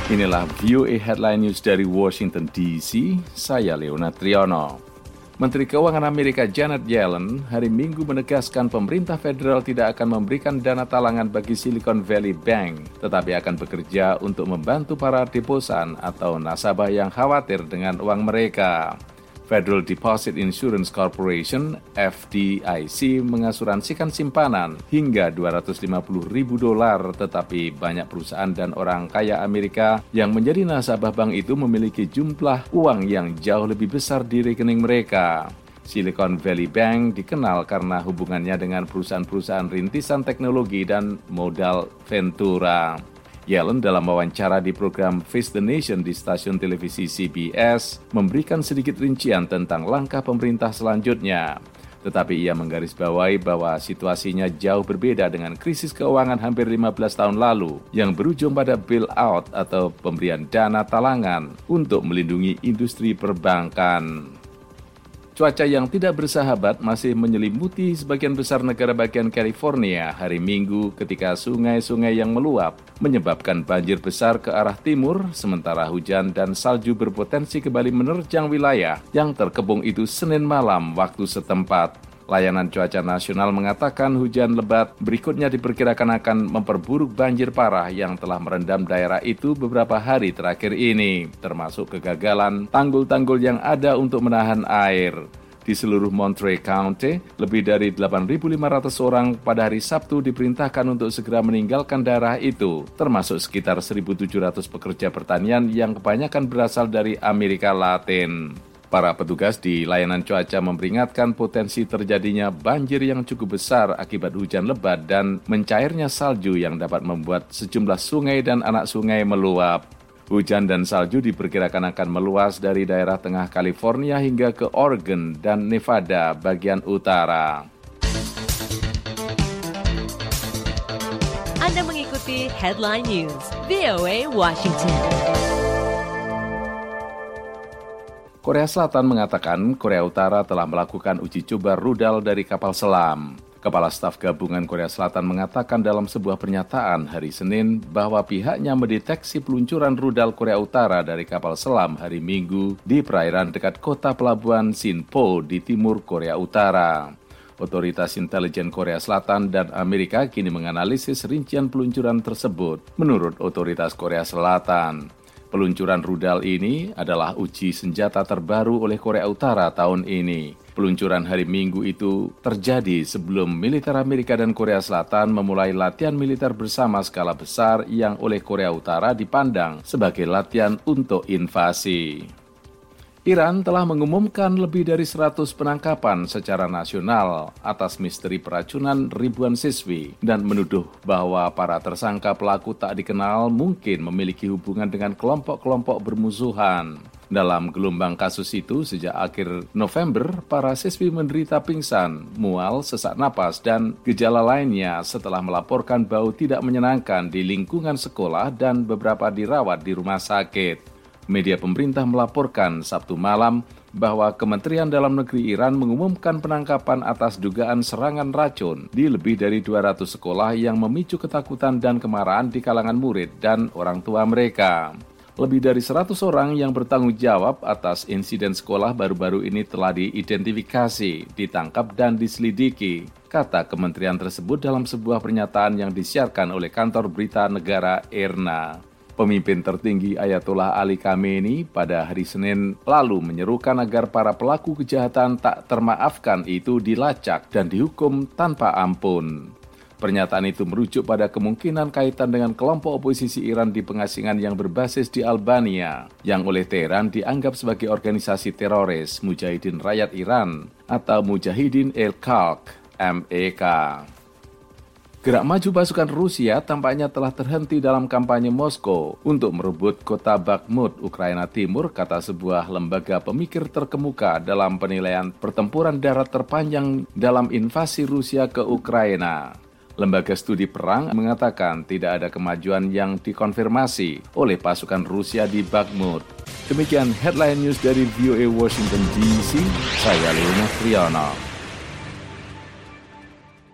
Inilah VOA Headline News dari Washington DC, saya Leonard Triono. Menteri Keuangan Amerika Janet Yellen hari Minggu menegaskan pemerintah federal tidak akan memberikan dana talangan bagi Silicon Valley Bank, tetapi akan bekerja untuk membantu para deposan atau nasabah yang khawatir dengan uang mereka. Federal Deposit Insurance Corporation (FDIC) mengasuransikan simpanan hingga $250.000, tetapi banyak perusahaan dan orang kaya Amerika yang menjadi nasabah bank itu memiliki jumlah uang yang jauh lebih besar di rekening mereka. Silicon Valley Bank dikenal karena hubungannya dengan perusahaan-perusahaan rintisan teknologi dan modal ventura. Yellen dalam wawancara di program Face the Nation di stasiun televisi CBS memberikan sedikit rincian tentang langkah pemerintah selanjutnya. Tetapi ia menggarisbawahi bahwa situasinya jauh berbeda dengan krisis keuangan hampir 15 tahun lalu yang berujung pada bailout atau pemberian dana talangan untuk melindungi industri perbankan. Cuaca yang tidak bersahabat masih menyelimuti sebagian besar negara bagian California hari Minggu ketika sungai-sungai yang meluap menyebabkan banjir besar ke arah timur, sementara hujan dan salju berpotensi kembali menerjang wilayah yang terkepung itu Senin malam waktu setempat. Layanan Cuaca Nasional mengatakan hujan lebat berikutnya diperkirakan akan memperburuk banjir parah yang telah merendam daerah itu beberapa hari terakhir ini, termasuk kegagalan tanggul-tanggul yang ada untuk menahan air. Di seluruh Monterey County, lebih dari 8.500 orang pada hari Sabtu diperintahkan untuk segera meninggalkan daerah itu, termasuk sekitar 1.700 pekerja pertanian yang kebanyakan berasal dari Amerika Latin. Para petugas di layanan cuaca memperingatkan potensi terjadinya banjir yang cukup besar akibat hujan lebat dan mencairnya salju yang dapat membuat sejumlah sungai dan anak sungai meluap. Hujan dan salju diperkirakan akan meluas dari daerah tengah California hingga ke Oregon dan Nevada bagian utara. Anda mengikuti Headline News, VOA Washington. Korea Selatan mengatakan Korea Utara telah melakukan uji coba rudal dari kapal selam. Kepala Staf Gabungan Korea Selatan mengatakan dalam sebuah pernyataan hari Senin bahwa pihaknya mendeteksi peluncuran rudal Korea Utara dari kapal selam hari Minggu di perairan dekat kota pelabuhan Sinpo di timur Korea Utara. Otoritas intelijen Korea Selatan dan Amerika kini menganalisis rincian peluncuran tersebut. Menurut otoritas Korea Selatan, peluncuran rudal ini adalah uji senjata terbaru oleh Korea Utara tahun ini. Peluncuran hari Minggu itu terjadi sebelum militer Amerika dan Korea Selatan memulai latihan militer bersama skala besar yang oleh Korea Utara dipandang sebagai latihan untuk invasi. Iran telah mengumumkan lebih dari 100 penangkapan secara nasional atas misteri peracunan ribuan siswi dan menuduh bahwa para tersangka pelaku tak dikenal mungkin memiliki hubungan dengan kelompok-kelompok bermusuhan. Dalam gelombang kasus itu, sejak akhir November, para siswi menderita pingsan, mual, sesak napas, dan gejala lainnya setelah melaporkan bau tidak menyenangkan di lingkungan sekolah dan beberapa dirawat di rumah sakit. Media pemerintah melaporkan Sabtu malam bahwa Kementerian Dalam Negeri Iran mengumumkan penangkapan atas dugaan serangan racun di lebih dari 200 sekolah yang memicu ketakutan dan kemarahan di kalangan murid dan orang tua mereka. Lebih dari 100 orang yang bertanggung jawab atas insiden sekolah baru-baru ini telah diidentifikasi, ditangkap dan diselidiki, kata kementerian tersebut dalam sebuah pernyataan yang disiarkan oleh kantor berita negara IRNA. Pemimpin tertinggi Ayatollah Ali Khamenei pada hari Senin lalu menyerukan agar para pelaku kejahatan tak termaafkan itu dilacak dan dihukum tanpa ampun. Pernyataan itu merujuk pada kemungkinan kaitan dengan kelompok oposisi Iran di pengasingan yang berbasis di Albania, yang oleh Teheran dianggap sebagai organisasi teroris Mujahidin Rakyat Iran atau Mujahidin el-Khalq, MEK. Gerak maju pasukan Rusia tampaknya telah terhenti dalam kampanye Moskow untuk merebut kota Bakhmut, Ukraina Timur, kata sebuah lembaga pemikir terkemuka dalam penilaian pertempuran darat terpanjang dalam invasi Rusia ke Ukraina. Lembaga studi perang mengatakan tidak ada kemajuan yang dikonfirmasi oleh pasukan Rusia di Bakhmut. Demikian headline news dari VOA Washington DC, saya Leonard Triono.